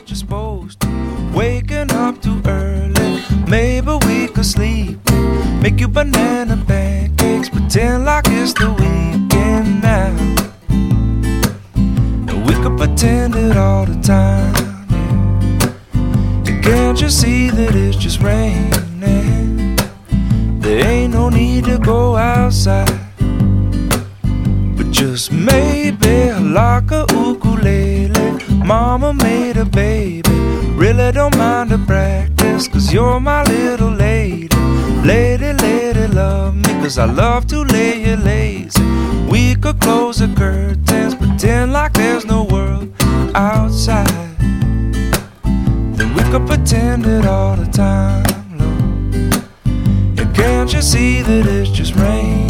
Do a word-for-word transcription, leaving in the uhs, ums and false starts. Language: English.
you're supposed to. Waking up too early, maybe we could sleep. Make you banana pancakes, pretend like it's the weekend now. And we could pretend it all the time, yeah. And can't you see that it's just raining? There ain't no need to go outside, but just maybe like a ukulele. Mama made a baby, really don't mind the practice, cause you're my little lady. Lady, lady, love me, cause I love to lay you lazy. We could close the curtains, pretend like there's no world outside. Then we could pretend it all the time, Lord. And can't you see that it's just rain?